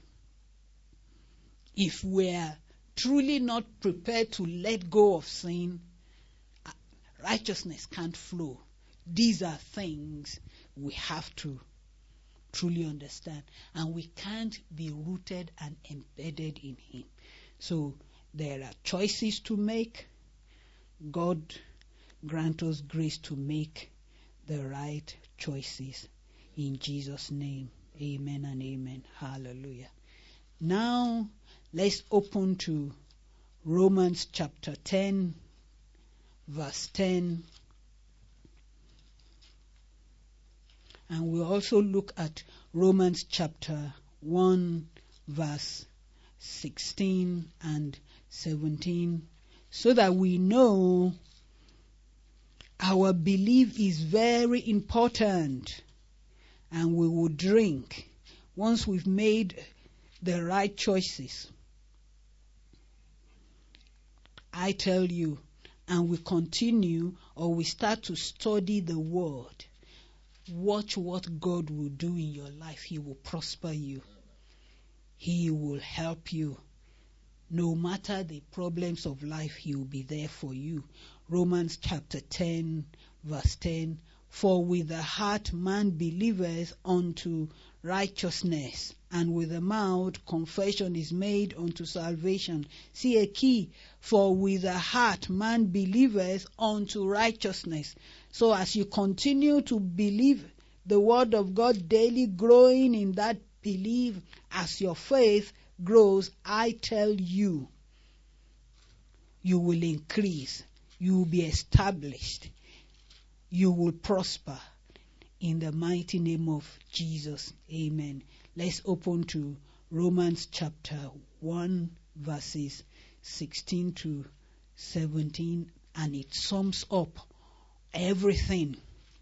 S1: if we're truly not prepared to let go of sin, righteousness can't flow. These are things we have to truly understand, and we can't be rooted and embedded in him. So there are choices to make. God grant us grace to make the right choices. In Jesus' name, amen and amen. Hallelujah. Now, let's open to Romans chapter ten, verse ten. And we'll also look at Romans chapter one, verse sixteen and seventeen, so that we know our belief is very important, and we will drink once we've made the right choices. I tell you, and we continue, or we start to study the word, watch what God will do in your life. He will prosper you. He will help you. No matter the problems of life, he will be there for you. Romans chapter ten, verse ten. For with the heart man believeth unto righteousness, and with the mouth confession is made unto salvation. See a key. For with the heart man believeth unto righteousness. So as you continue to believe the word of God daily, growing in that belief, as your faith grows, I tell you, you will increase. You will be established. You will prosper. In the mighty name of Jesus. Amen. Let's open to Romans chapter one, verses sixteen to seventeen, and it sums up everything.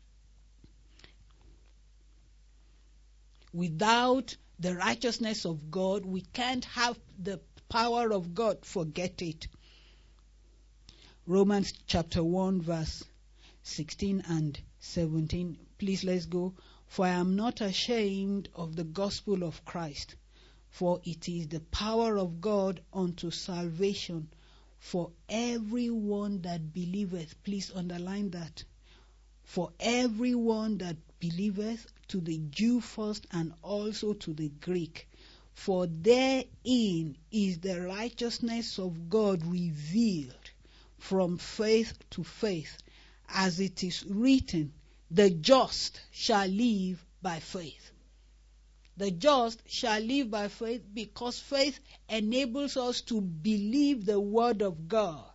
S1: Without the righteousness of God, we can't have the power of God. Forget it. Romans chapter one, verse sixteen and seventeen. Please, let's go. For I am not ashamed of the gospel of Christ, for it is the power of God unto salvation for everyone that believeth. Please underline that. For everyone that believeth, to the Jew first and also to the Greek. For therein is the righteousness of God revealed from faith to faith, as it is written, the just shall live by faith. The just shall live by faith, because faith enables us to believe the word of God.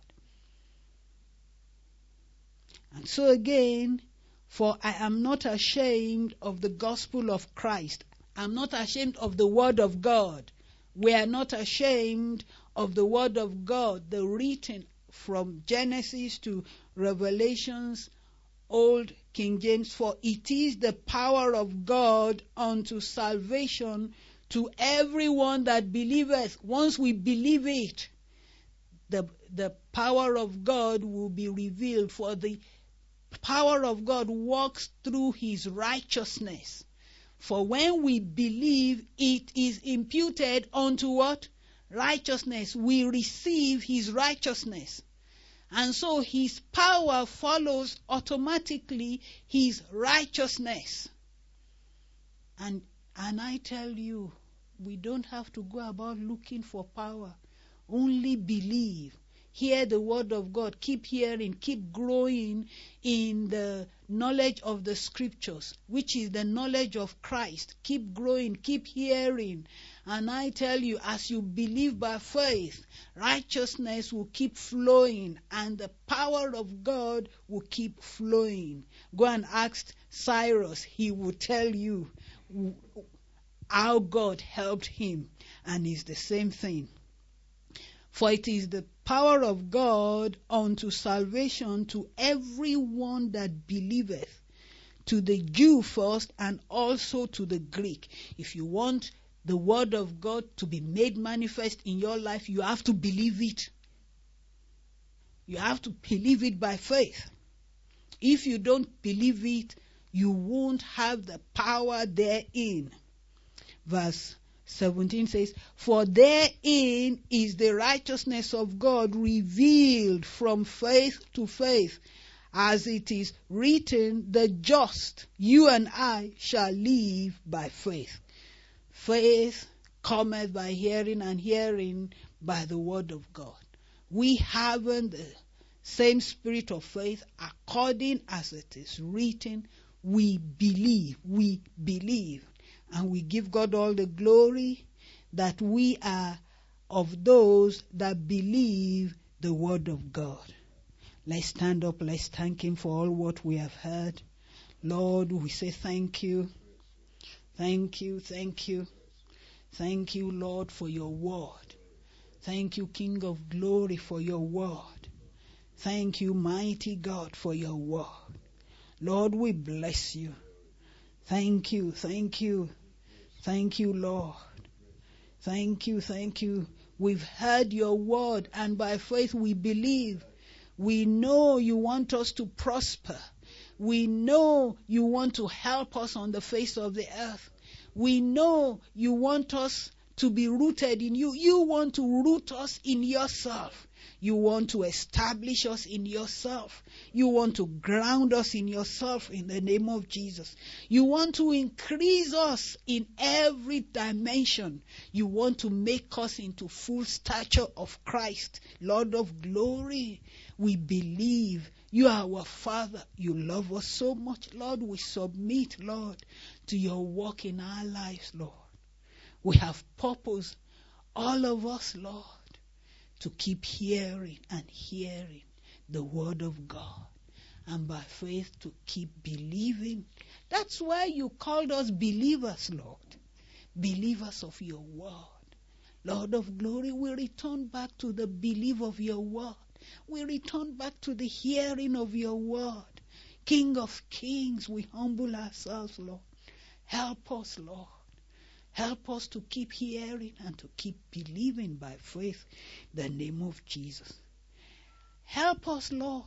S1: And so again, for I am not ashamed of the gospel of Christ. I'm not ashamed of the word of God. We are not ashamed of the word of God, the written from Genesis to Revelations, Old King James, for it is the power of God unto salvation to everyone that believeth. Once we believe it, the, the power of God will be revealed, for the power of God works through his righteousness. For when we believe, it is imputed unto what? Righteousness. We receive his righteousness. And so his power follows automatically his righteousness. And, and I tell you, we don't have to go about looking for power. Only believe. Hear the word of God. Keep hearing. Keep growing in the knowledge of the scriptures, which is the knowledge of Christ. Keep growing. Keep hearing. And I tell you, as you believe by faith, righteousness will keep flowing and the power of God will keep flowing. Go and ask Cyrus. He will tell you how God helped him. And it's the same thing. For it is the power of God unto salvation to everyone that believeth, to the Jew first and also to the Greek. If you want the word of God to be made manifest in your life, you have to believe it. You have to believe it by faith. If you don't believe it, you won't have the power therein. Verse seventeen says, for therein is the righteousness of God revealed from faith to faith, as it is written, the just, you and I, shall live by faith. Faith cometh by hearing, and hearing by the word of God. We haven't the same spirit of faith, according as it is written, we believe, we believe. And we give God all the glory that we are of those that believe the word of God. Let's stand up. Let's thank him for all what we have heard. Lord, we say thank you. Thank you, thank you. Thank you, Lord, for your word. Thank you, King of glory, for your word. Thank you, mighty God, for your word. Lord, we bless you. Thank you, thank you. Thank you, Lord. Thank you, thank you. We've heard your word, and by faith we believe. We know you want us to prosper. We know you want to help us on the face of the earth. We know you want us to be rooted in you. You want to root us in yourself. You want to establish us in yourself. You want to ground us in yourself in the name of Jesus. You want to increase us in every dimension. You want to make us into full stature of Christ. Lord of glory, we believe you are our Father. You love us so much, Lord. We submit, Lord, to your work in our lives, Lord. We have purpose, all of us, Lord, to keep hearing and hearing the word of God, and by faith to keep believing. That's why you called us believers, Lord. Believers of your word. Lord of glory, we return back to the belief of your word. We return back to the hearing of your word. King of kings, we humble ourselves, Lord. Help us, Lord. Help us to keep hearing and to keep believing by faith in the name of Jesus. Help us, Lord.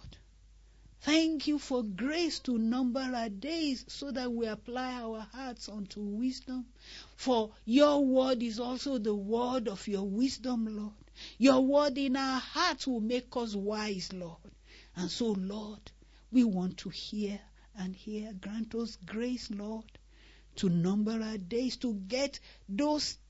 S1: Thank you for grace to number our days so that we apply our hearts unto wisdom. For your word is also the word of your wisdom, Lord. Your word in our hearts will make us wise, Lord. And so, Lord, we want to hear and hear. Grant us grace, Lord, to number our days, to get those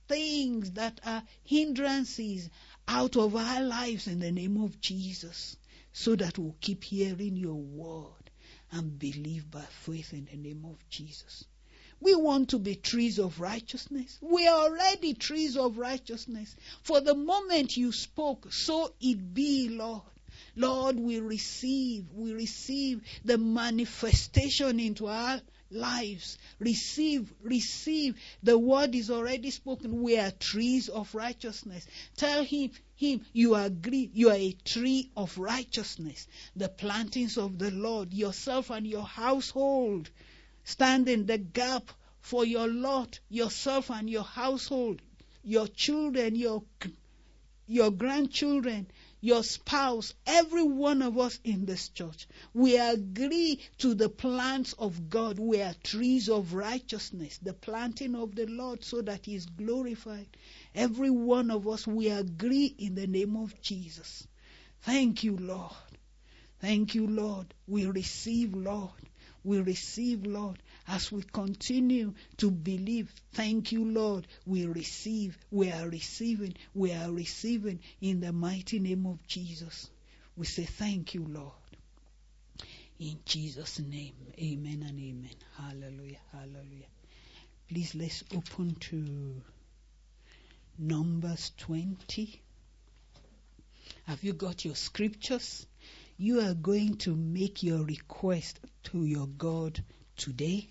S1: things that are hindrances out of our lives in the name of Jesus, so that we'll keep hearing your word and believe by faith in the name of Jesus. We want to be trees of righteousness. We are already trees of righteousness. For the moment you spoke, so it be, Lord. Lord, we receive, we receive the manifestation into our lives. Receive, receive. The word is already spoken. We are trees of righteousness. Tell him, him, you agree, you are a tree of righteousness. The plantings of the Lord, yourself and your household. Stand in the gap for your lot, yourself and your household, your children, your, your grandchildren, your spouse, every one of us in this church. We agree to the plants of God. We are trees of righteousness, the planting of the Lord, so that he is glorified. Every one of us, we agree in the name of Jesus. Thank you, Lord. Thank you, Lord. We receive, Lord. We receive, Lord, as we continue to believe. Thank you, Lord. We receive. We are receiving. We are receiving in the mighty name of Jesus. We say thank you, Lord. In Jesus' name, amen and amen. Hallelujah, hallelujah. Please, let's open to Numbers twenty. Have you got your scriptures? You are going to make your request to your God today.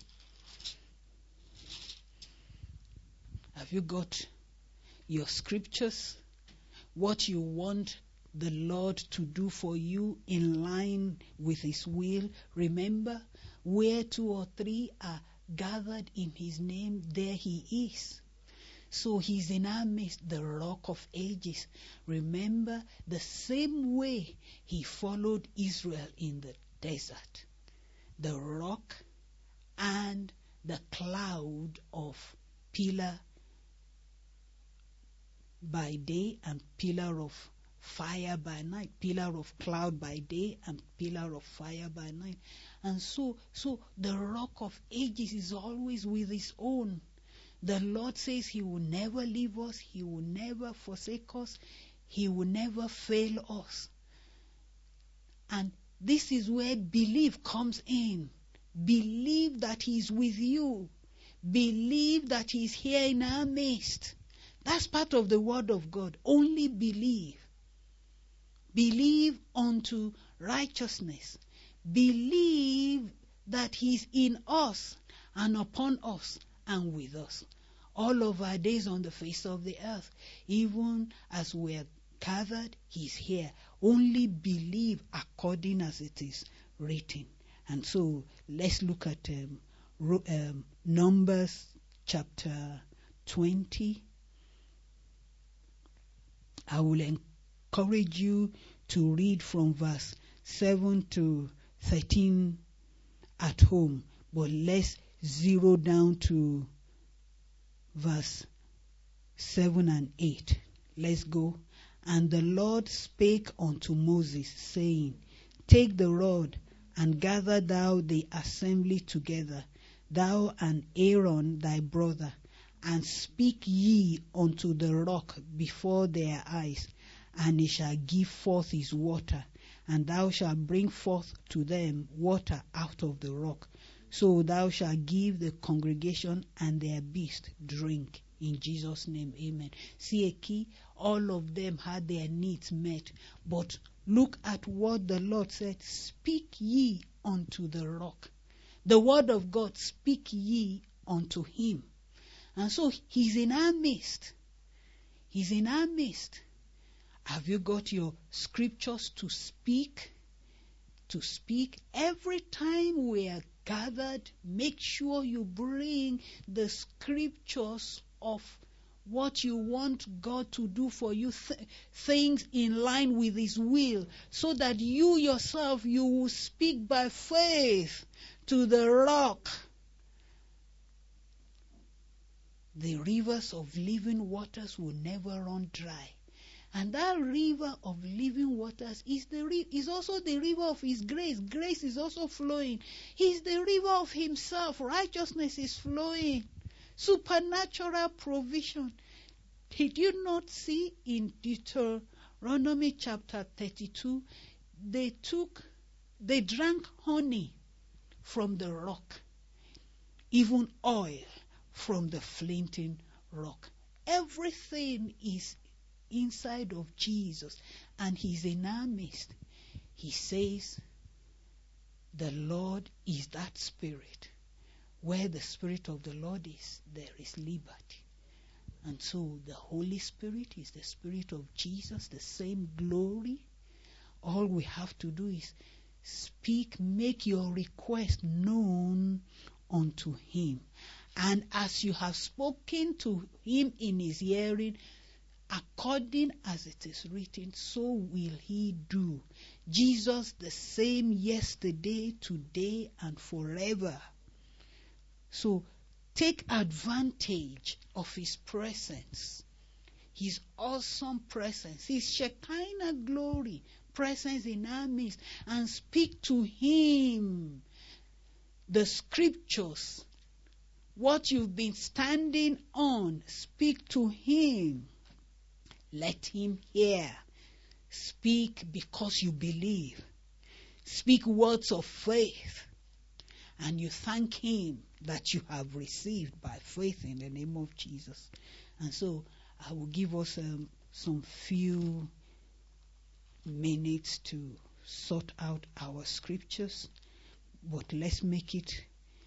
S1: Have you got your scriptures? What you want the Lord to do for you in line with his will? Remember, where two or three are gathered in his name, there he is. So he's in our midst, the rock of ages. Remember, the same way he followed Israel in the desert. The rock and the cloud of pillar by day and pillar of fire by night. Pillar of cloud by day and pillar of fire by night. And so, so the rock of ages is always with his own. The Lord says he will never leave us. He will never forsake us. He will never fail us. And this is where belief comes in. Believe that he is with you. Believe that he is here in our midst. That's part of the word of God. Only believe. Believe unto righteousness. Believe that he is in us and upon us and with us all of our days on the face of the earth. Even as we are gathered, he's here. Only believe according as it is written. And so let's look at um, um, Numbers chapter twenty. I will encourage you to read from verse seven to thirteen at home, but let's zero down to verse seven and eight. Let's go. And the Lord spake unto Moses, saying, Take the rod, and gather thou the assembly together, thou and Aaron thy brother, and speak ye unto the rock before their eyes, and it shall give forth his water, and thou shalt bring forth to them water out of the rock. So thou shalt give the congregation and their beast drink. In Jesus' name, amen. See a key? All of them had their needs met. But look at what the Lord said. Speak ye unto the rock. The word of God, speak ye unto him. And so he's in our midst. He's in our midst. Have you got your scriptures to speak? To speak? Every time we are gathered, make sure you bring the scriptures of what you want God to do for you, th- things in line with his will, so that you yourself, you will speak by faith to the rock. The rivers of living waters will never run dry. And that river of living waters is the ri- is also the river of his grace. Grace is also flowing. He's the river of himself. Righteousness is flowing. Supernatural provision. Did you not see in Deuteronomy chapter thirty-two, they took, they drank honey from the rock, even oil from the flinting rock. Everything is inside of Jesus, and he's in our midst. He says, the Lord is that Spirit. Where the Spirit of the Lord is, there is liberty. And so the Holy Spirit is the Spirit of Jesus, the same glory. All we have to do is speak, make your request known unto him. And as you have spoken to him in his hearing, according as it is written, so will he do. Jesus the same yesterday, today, and forever. So take advantage of his presence, his awesome presence, his Shekinah glory, presence in our midst, and speak to him the scriptures, what you've been standing on. Speak to him. Let him hear. Speak because you believe. Speak words of faith. And you thank him that you have received by faith in the name of Jesus. And so I will give us um, some few minutes to sort out our scriptures. But let's make it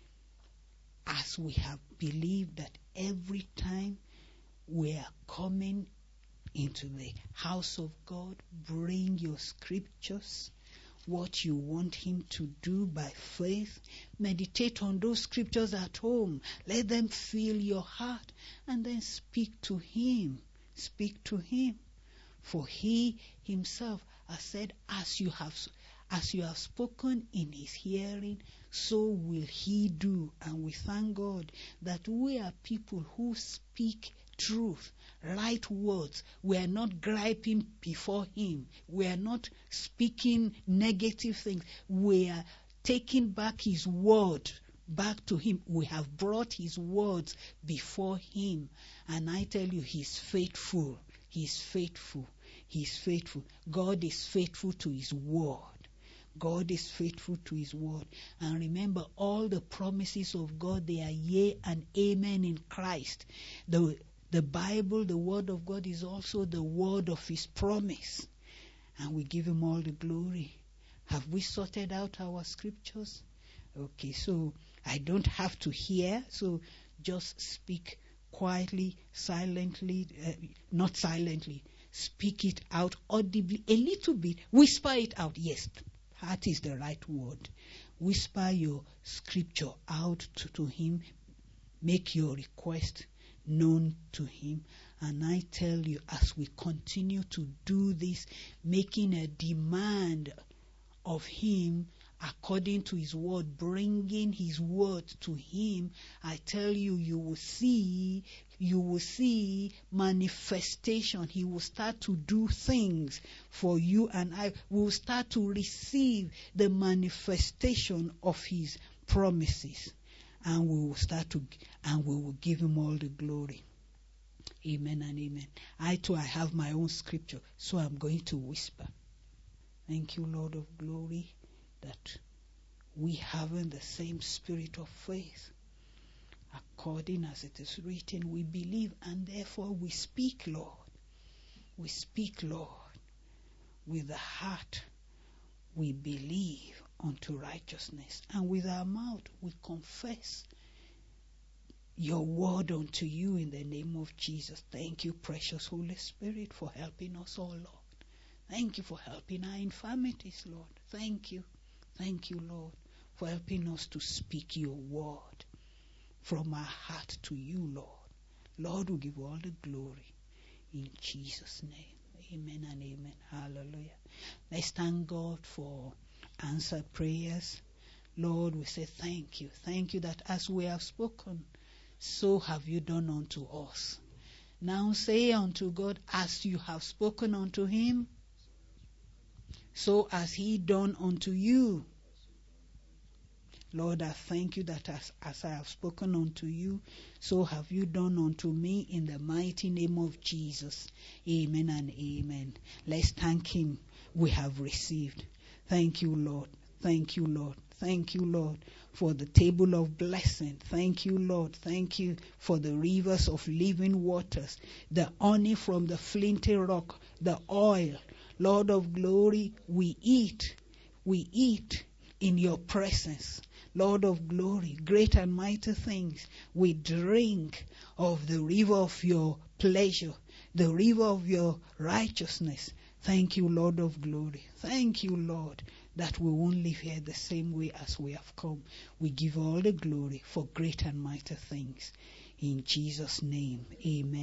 S1: as we have believed, that every time we are coming into the house of God, bring your scriptures, what you want him to do by faith. Meditate on those scriptures at home. Let them fill your heart, and then speak to him. Speak to him. For he himself has said, as you have as you have spoken in his hearing, so will he do. And we thank God that we are people who speak truth, right words. We are not griping before him. We are not speaking negative things. We are taking back his word back to him. We have brought his words before him. And I tell you, he's faithful. He's faithful. He's faithful. God is faithful to his word. God is faithful to his word. And remember, all the promises of God, they are yea and amen in Christ. The The Bible, the word of God, is also the word of his promise. And we give him all the glory. Have we sorted out our scriptures? Okay, so I don't have to hear, so just speak quietly, silently, uh, not silently. Speak it out audibly, a little bit. Whisper it out. Yes, that is the right word. Whisper your scripture out to, to him. Make your request known to him. And I tell you, as we continue to do this, making a demand of him according to his word, bringing his word to him, I tell you, you will see, you will see manifestation. He will start to do things for you, and I will start to receive the manifestation of his promises. And we will start to, and we will give him all the glory. Amen and amen. I too, I have my own scripture, so I'm going to whisper. Thank you, Lord of glory, that we have in the same spirit of faith. According as it is written, we believe, and therefore we speak, Lord. We speak, Lord. With the heart we believe unto righteousness, and with our mouth we confess your word unto you in the name of Jesus. Thank you, precious Holy Spirit, for helping us all, Lord. Thank you for helping our infirmities, Lord. Thank you. Thank you, Lord, for helping us to speak your word from our heart to you, Lord. Lord, we give all the glory in Jesus' name. Amen and amen. Hallelujah. Let's thank God for answered prayers. Lord, we say thank you. Thank you that as we have spoken, so have you done unto us. Now say unto God, as you have spoken unto him, so has he done unto you. Lord, I thank you that as, as I have spoken unto you, so have you done unto me, in the mighty name of Jesus. Amen and amen. Let's thank him. We have received. Thank you, Lord. Thank you, Lord. Thank you, Lord, for the table of blessing. Thank you, Lord. Thank you for the rivers of living waters, the honey from the flinty rock, the oil. Lord of glory, we eat. We eat in your presence. Lord of glory, great and mighty things. We drink of the river of your pleasure, the river of your righteousness. Thank you, Lord of glory. Thank you, Lord, that we won't live here the same way as we have come. We give all the glory for great and mighty things. In Jesus' name, amen.